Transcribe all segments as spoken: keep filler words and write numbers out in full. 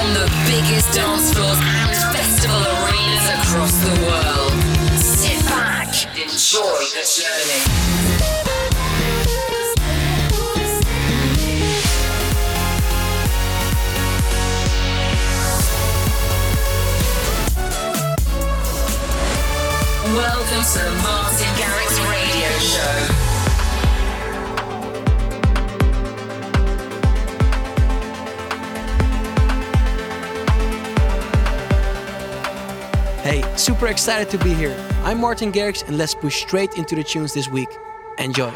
on the biggest dance floors and festival arenas across the world. Sit back, enjoy the journey. Welcome to the Martin Garrix Radio Show. Hey, super excited to be here. I'm Martin Garrix and let's push straight into the tunes this week. Enjoy.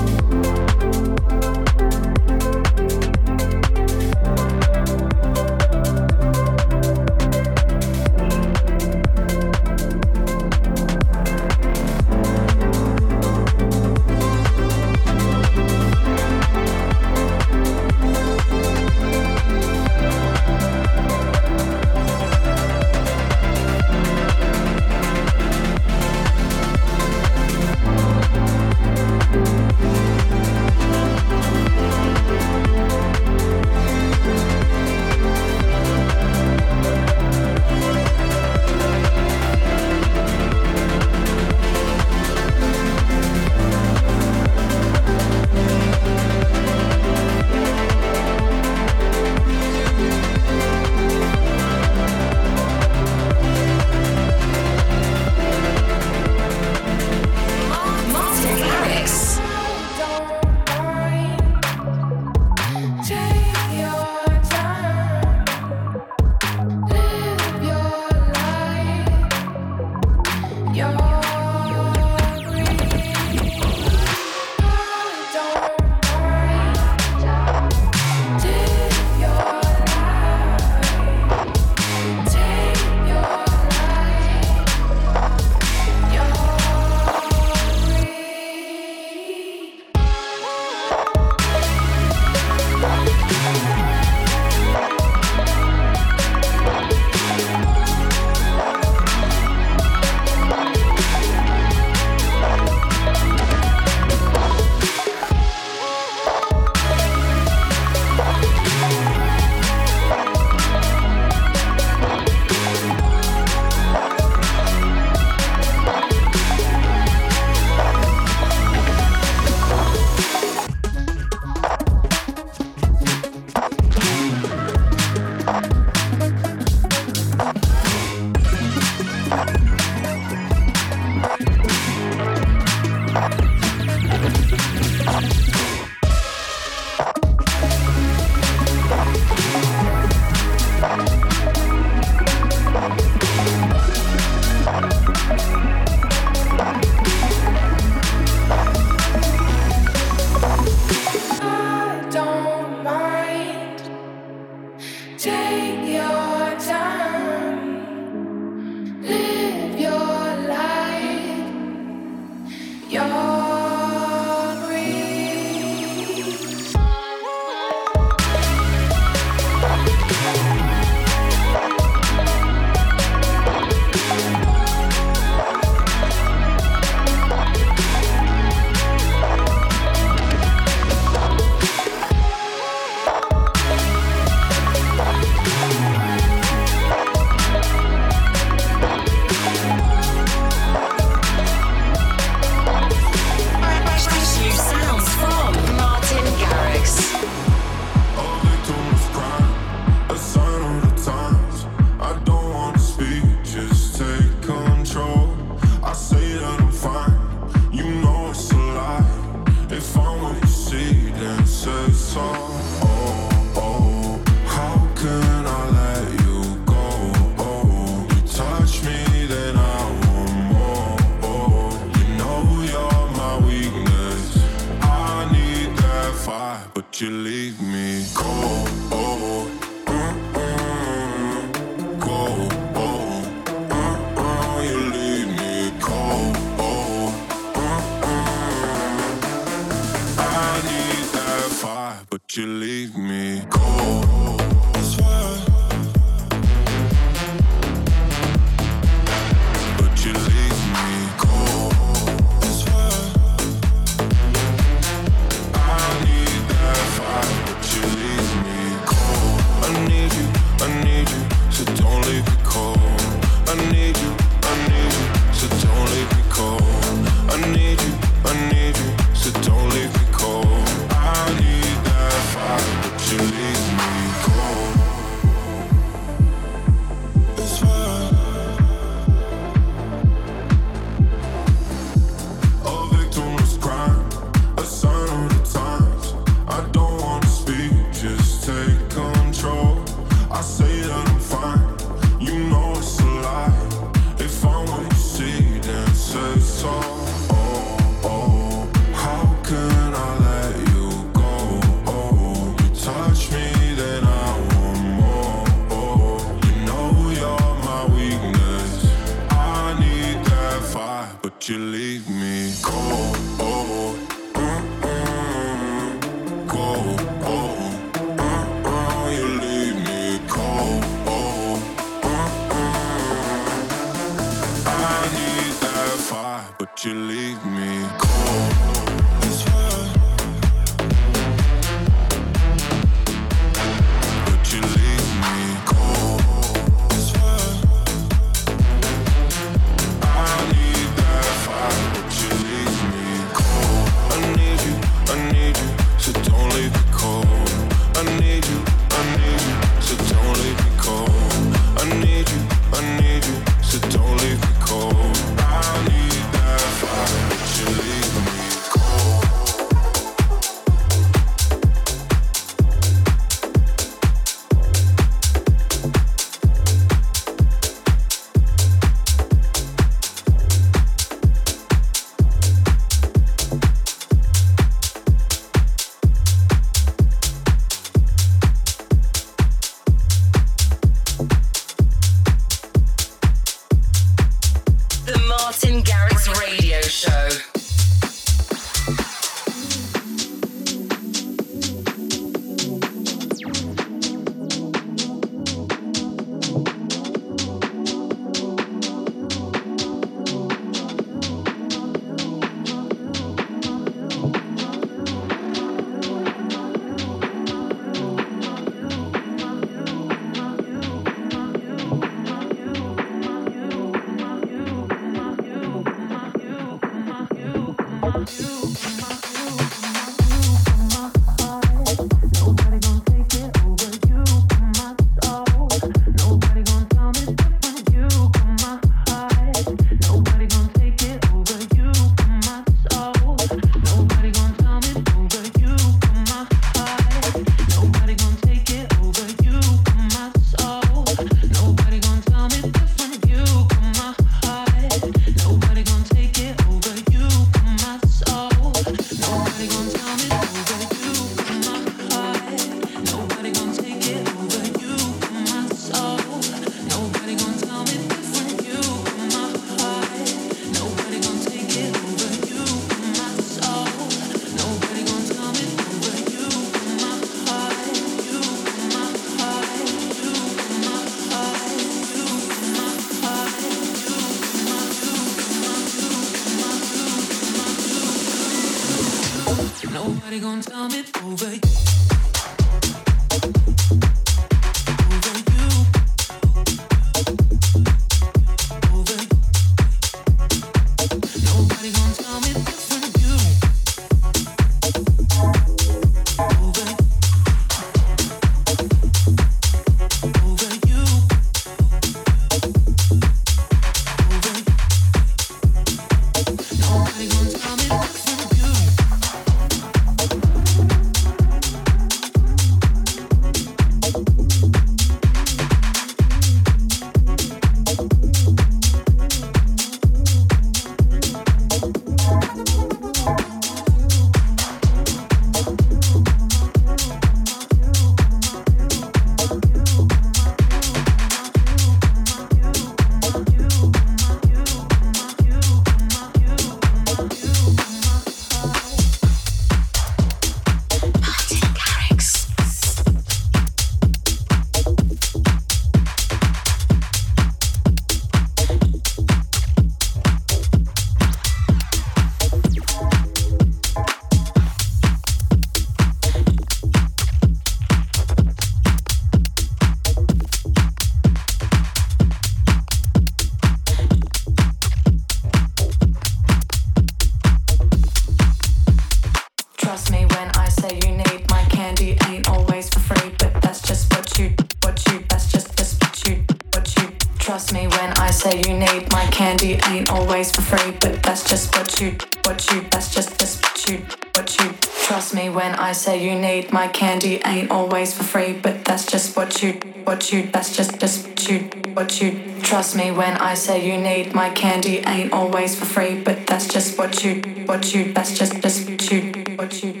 I say you need my candy ain't always for free, but that's just what you, what you, that's just, just what you, what you. Trust me when I say you need my candy ain't always for free, but that's just what you, what you, that's just, just what you, what you.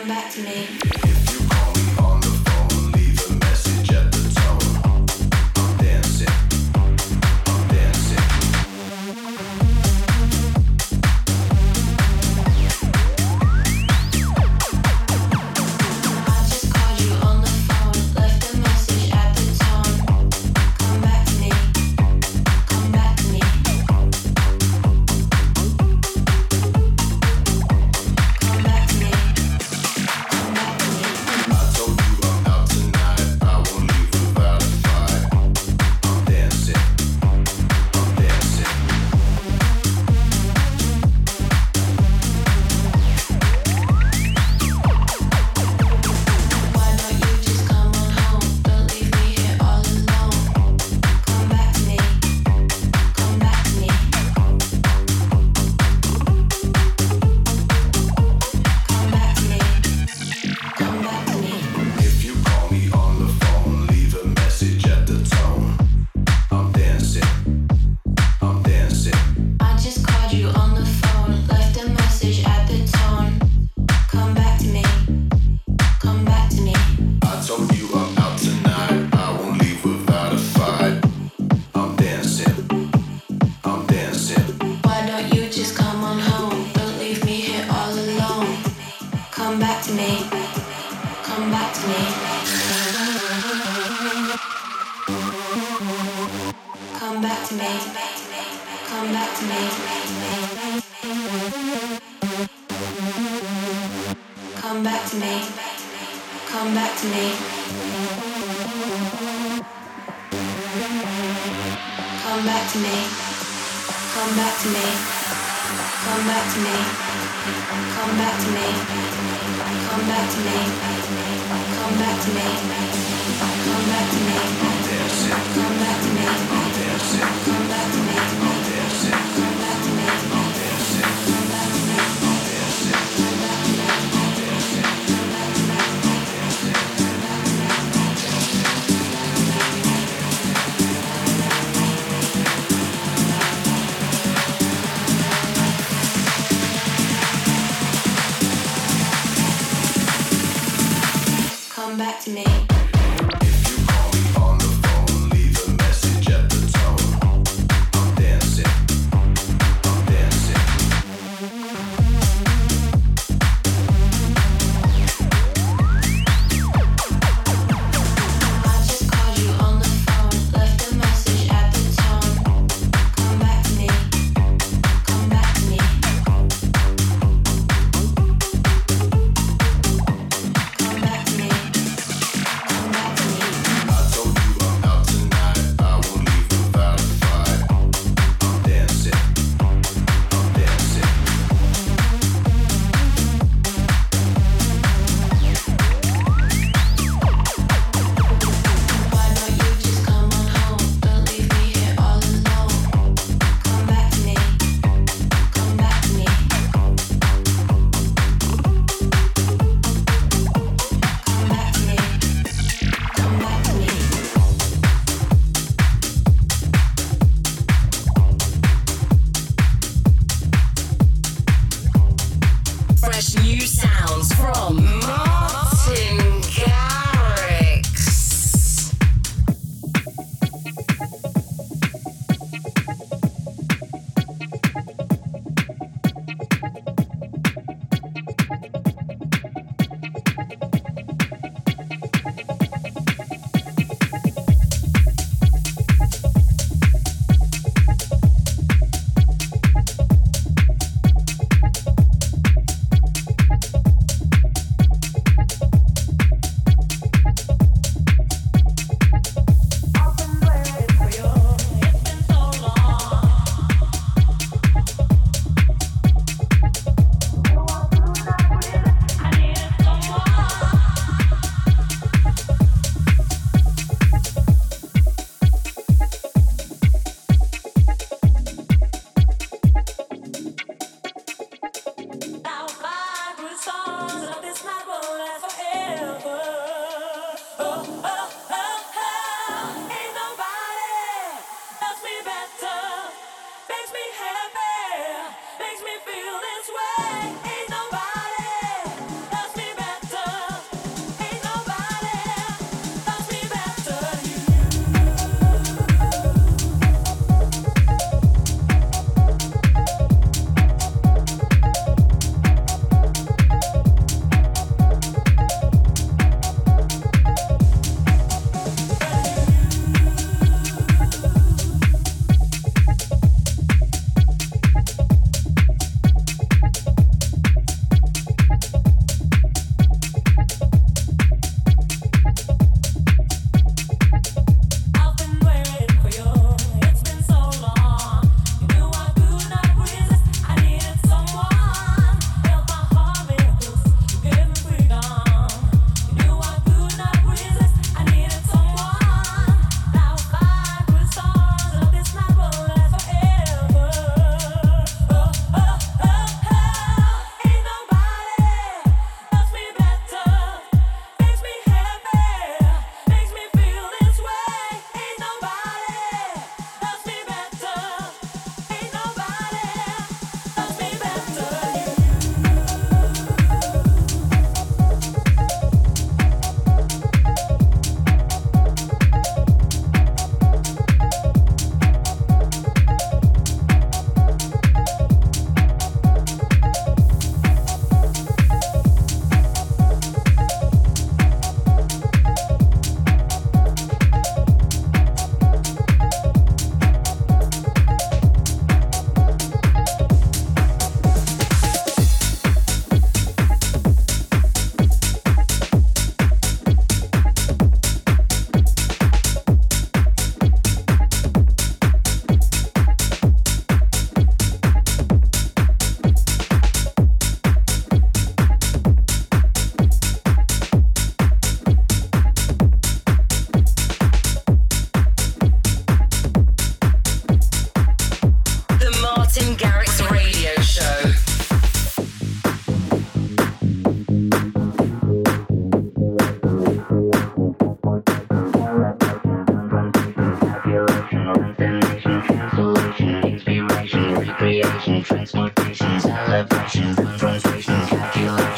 Makes me feel this way. Ain't nobody loves me better.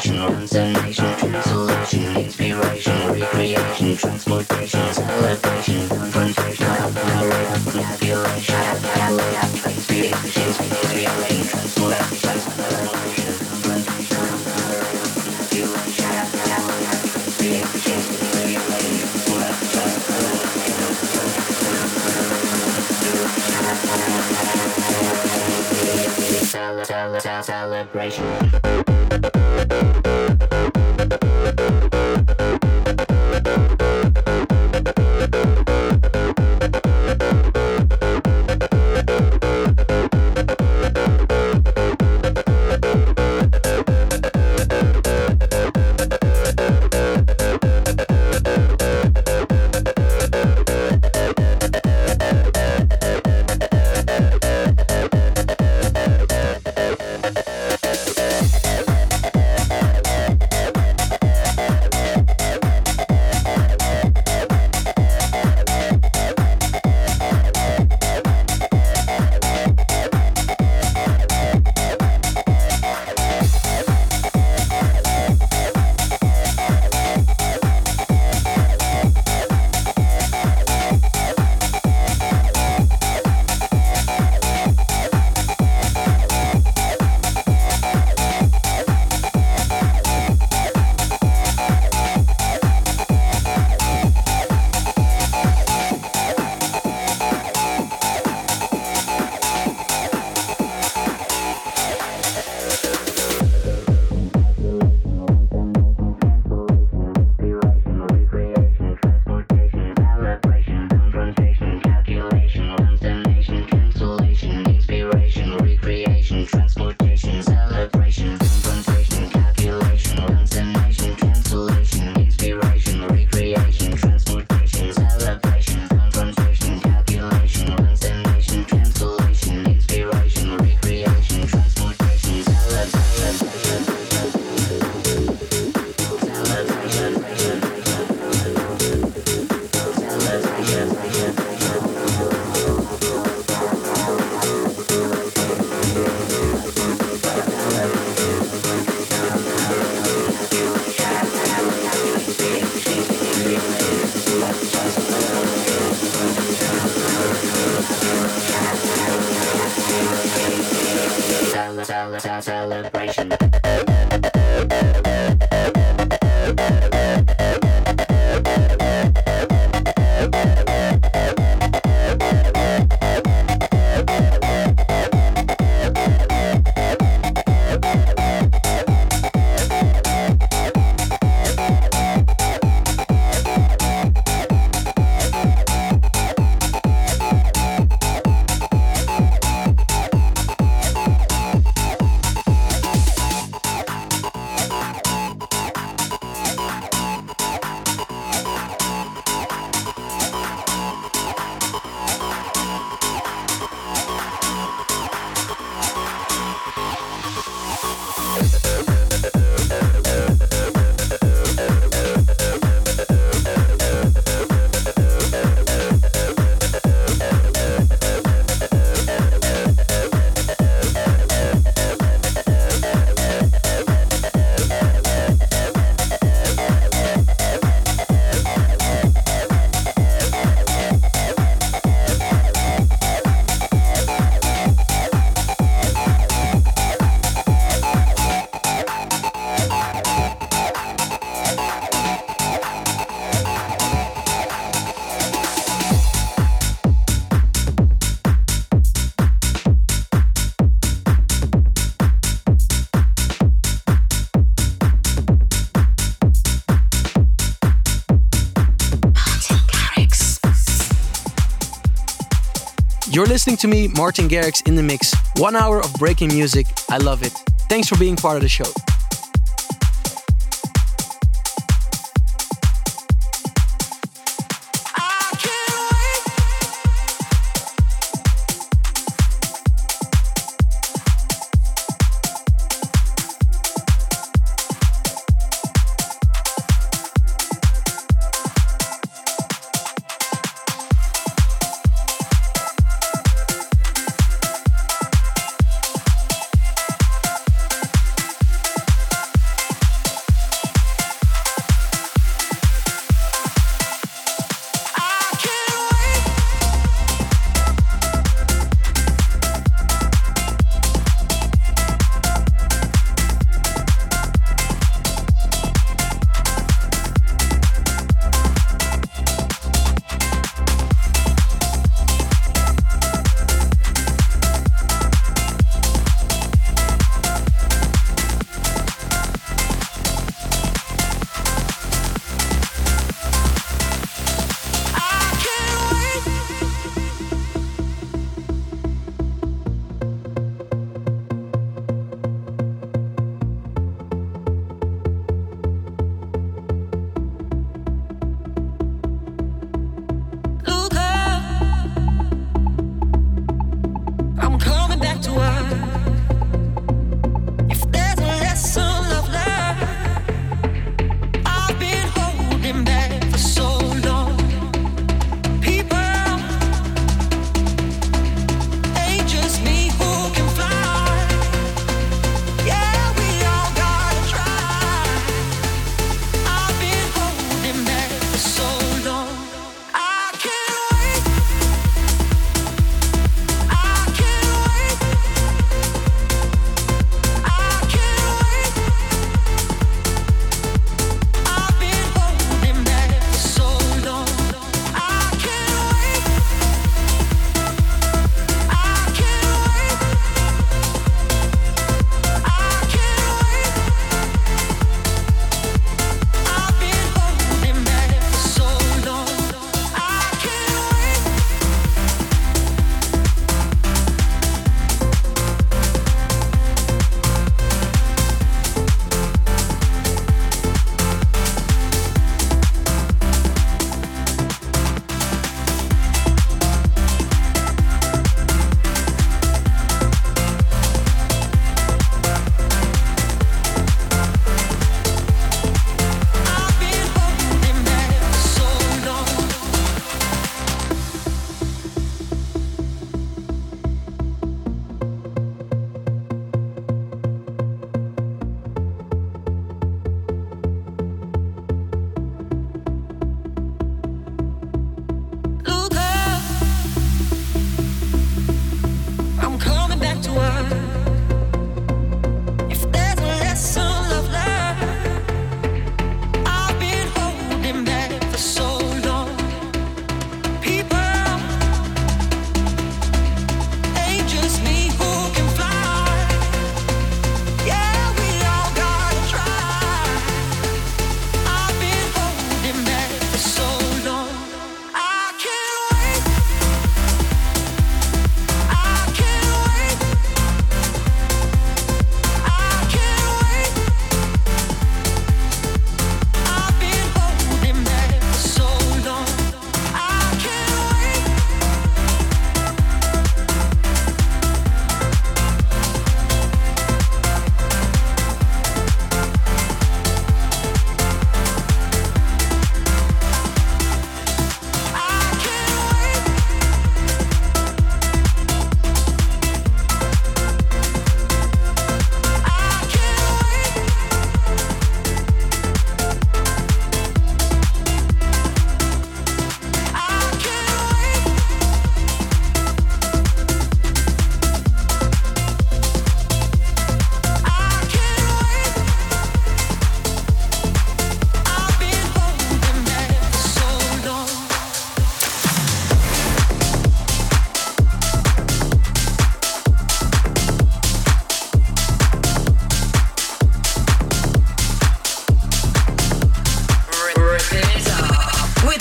You're listening to me, Martin Garrix, in the mix. One hour of breaking music. I love it. Thanks for being part of the show.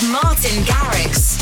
Martin Garrix.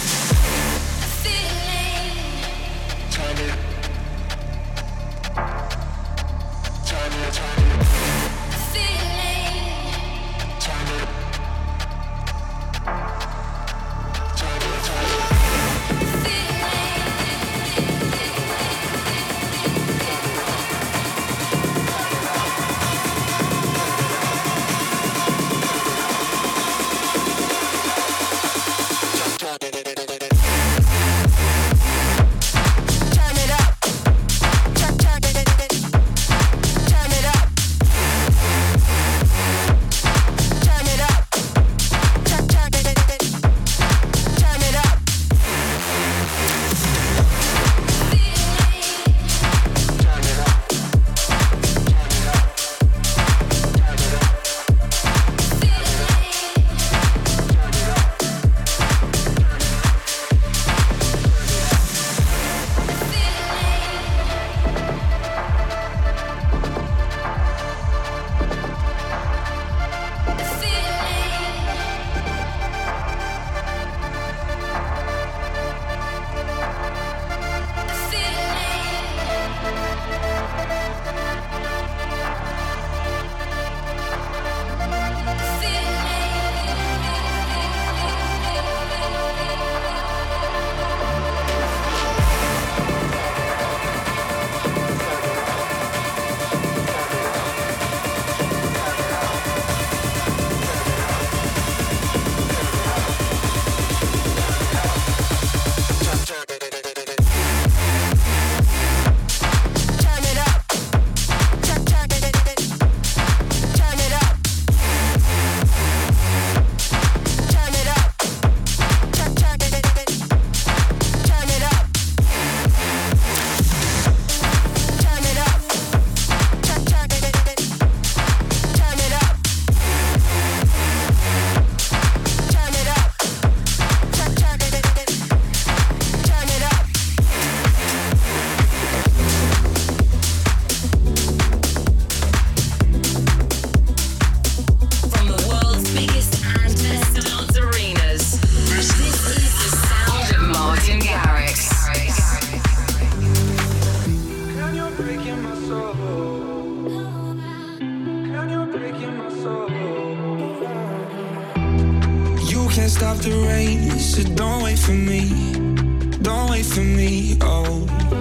Stop the rain, so don't wait for me, don't wait for me, oh.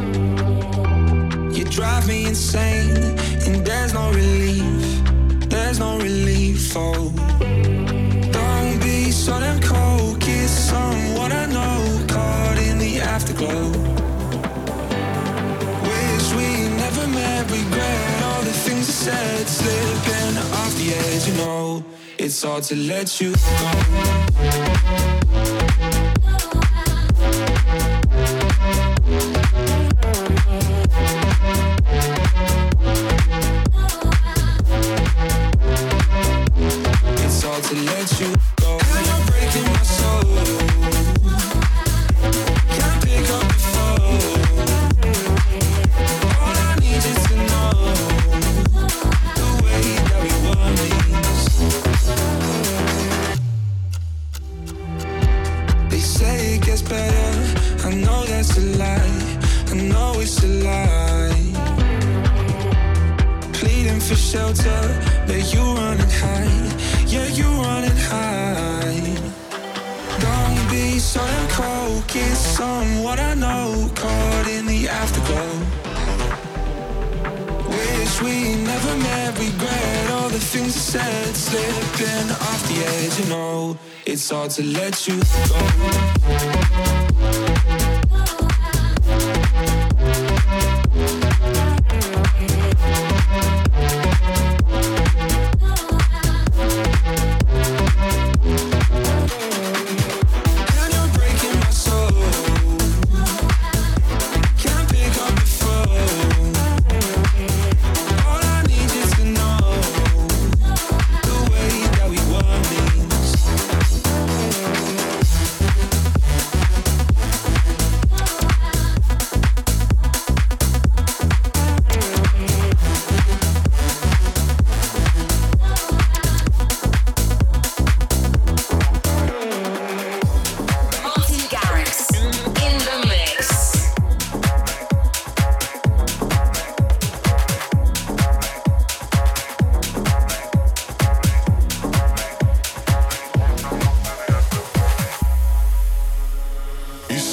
You drive me insane, and there's no relief, there's no relief, oh. Don't be so damn cold, kiss someone I know, caught in the afterglow. Wish we never met, regret all the things I said, slipping off the edge, you know. It's hard to let you go. It's hard to let you go. And you're breaking my soul. Can't pick up the phone. All I need is to know the way that we were means. They say it gets better. I know that's a lie. I know it's a lie. Pleading for shelter, but you running high. Yeah, you running high. Don't be so damn cold. Get someone I know, caught in the afterglow. Wish we never met, regret all the things I said, slipping off the edge, you know. It's hard to let you go.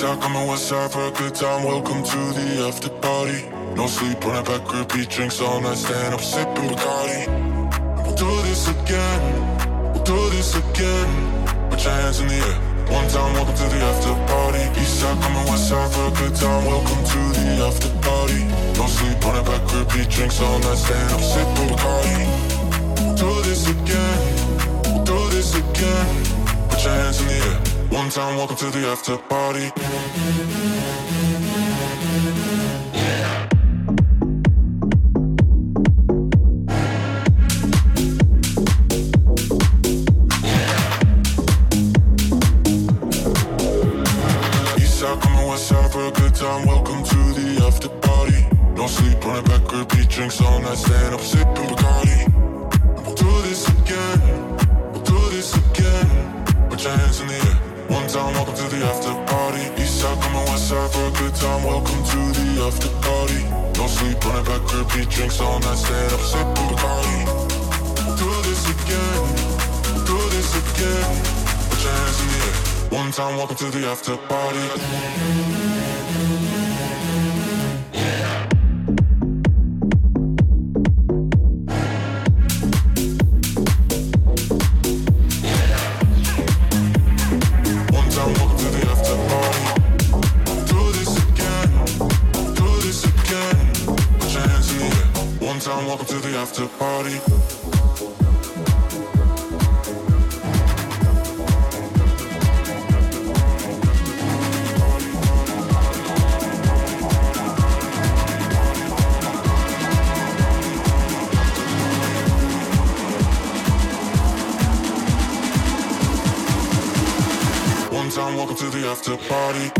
Eastside coming west side for a good time. Welcome to the after party. No sleep, running back, repeat drinks all night. Stand up, sipping Bacardi. We'll do this again. We'll do this again. Put your hands in the air. One time, welcome to the after party. Eastside coming west side for a good time. Welcome to the after party. No sleep, running back, repeat drinks all night. Stand up, sipping Bacardi. We'll do this again. We'll do this again. Put your hands in the air. One time, welcome to the after party. Eastside coming west side for a good time. Welcome to the after party. No sleep, running back, repeat drinks all night. Stand up, sipping Bacardi. We'll do this again. We'll do this again. Put your hands in the air. One time, welcome to the after party. Eastside coming west side for a good time. Welcome to the after party. No sleep, running back, repeat drinks all night. Stand up, sipping Bacardi. We'll do this again. We'll do this again. Put your hands in the air. One time, welcome to the after party. Welcome to the after party. One time, welcome to the after party.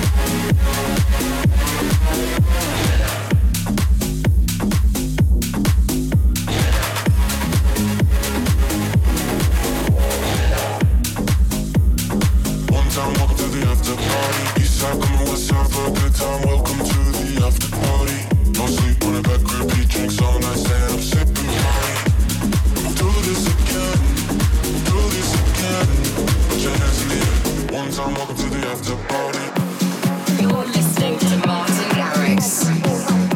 Eastside coming west side for a good time. Welcome to the after party. No sleep, running back, repeat drinks all night. Stand up, sipping Bacardi. We'll do this again. We'll do this again. Put your hands in the air. One time, welcome to the after party. You're listening to Martin Garrix.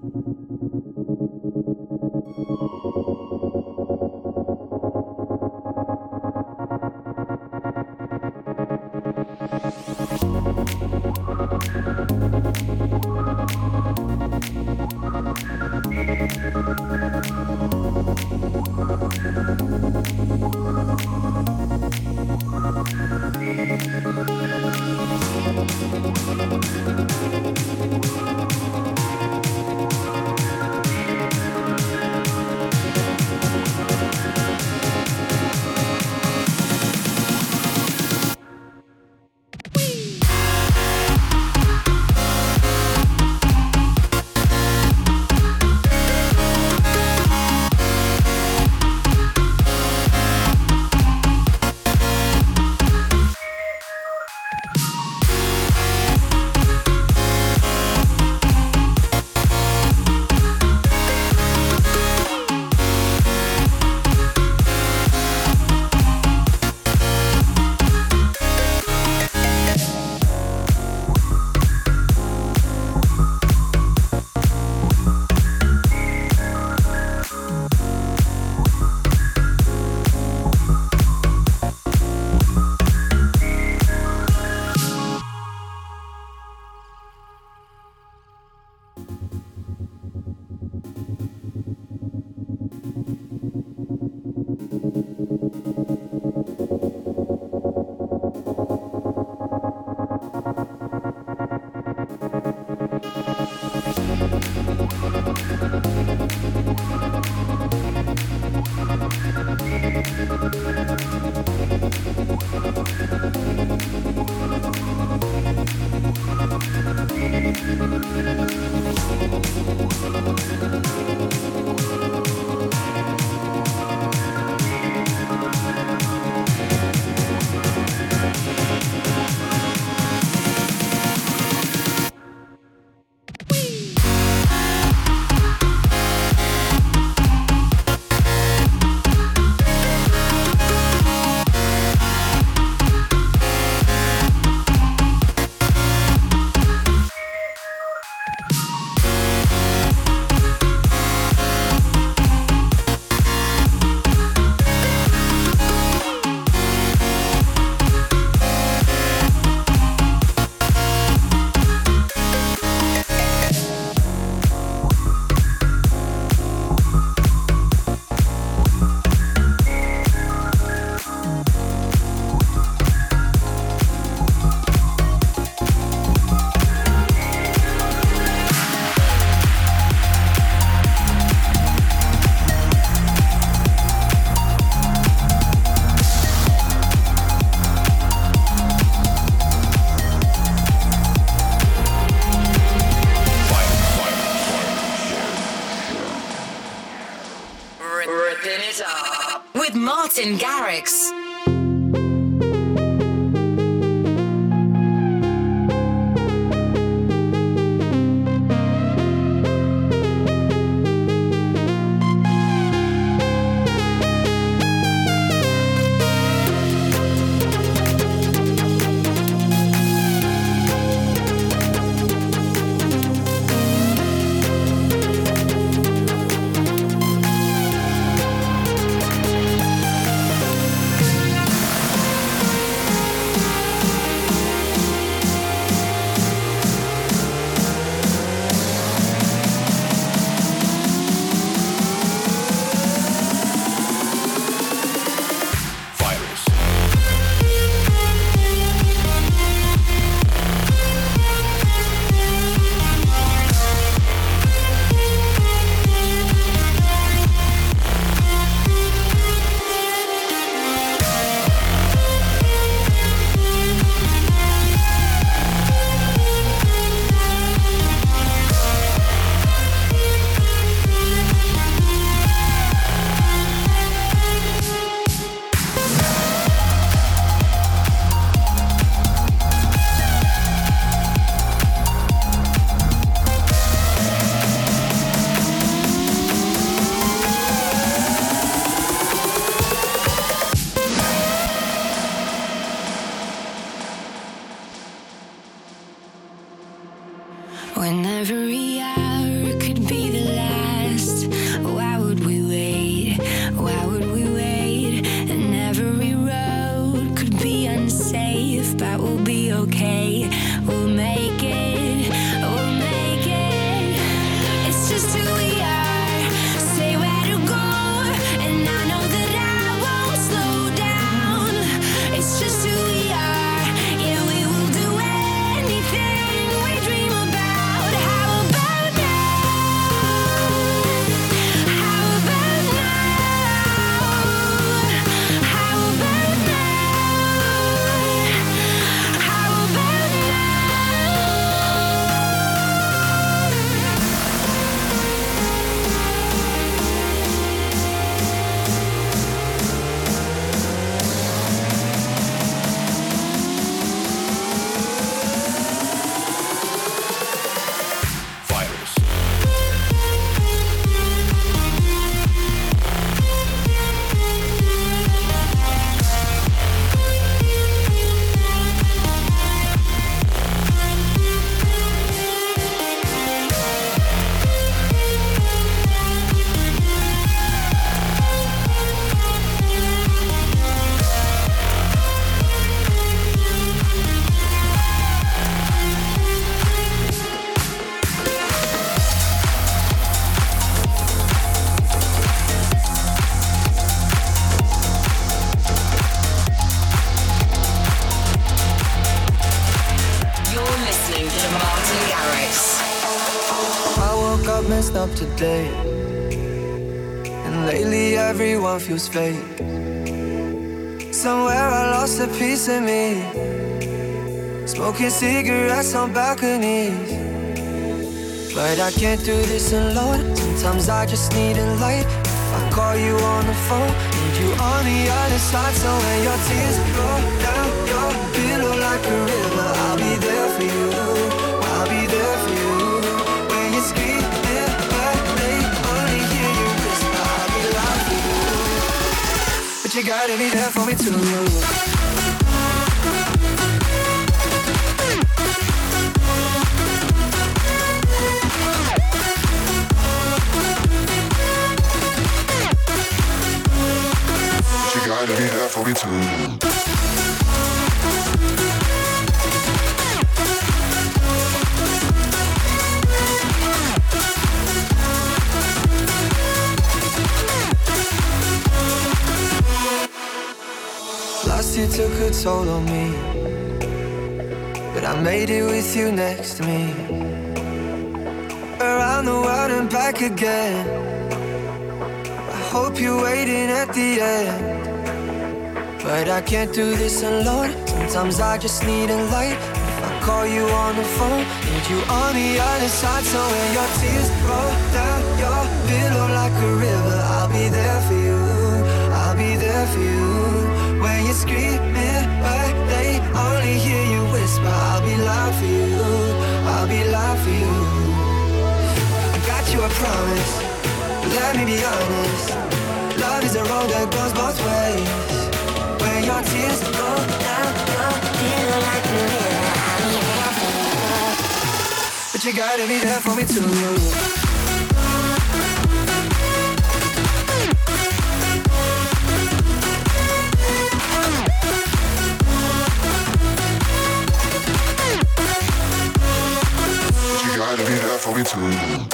Martin Garrix. yesterday, and lately everyone feels fake. Somewhere I lost a piece of me, smoking cigarettes on balconies. But I can't do this alone. Sometimes I just need a light. If I call you on the phone, need you on the other side. So when your tears roll down your pillow like a river, I'll be there for you. I'll be there for you. When you scream it, but they only hear you whisper, I'll be loud for you. But you gotta be there for me too. Gotta be there for me too. Last year took a toll on me, but I made it with you next to me. Around the world and back again. I hope you're waiting at the end. But I can't do this alone. Sometimes I just need a light. If I call you on the phone, need you on the other side. So when your tears roll down your pillow like a river, I'll be there for you. I'll be there for you. When you're screaming, but they only hear you whisper, I'll be loud for you. I'll be loud for you. I got you a promise. Let me be honest. Love is a road that goes both ways. When your tears go down, your pillow like a river, I'll be there for you. But you gotta be there for me too. You gotta be there for me too.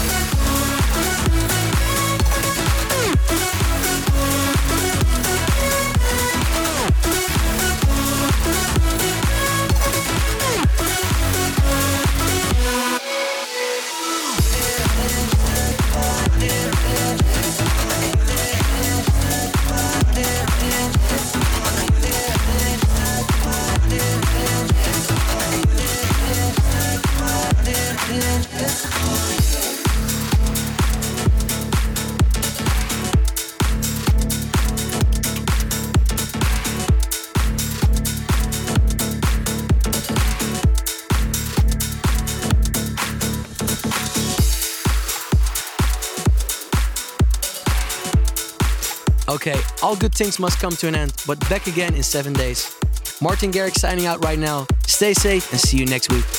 Okay, all good things must come to an end, but back again in seven days. Martin Garrix signing out right now. Stay safe and see you next week.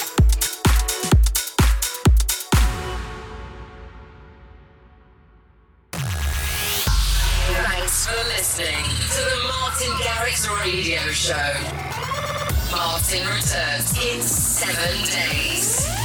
Thanks for listening to the Martin Garrix Radio Show. Martin returns in seven days.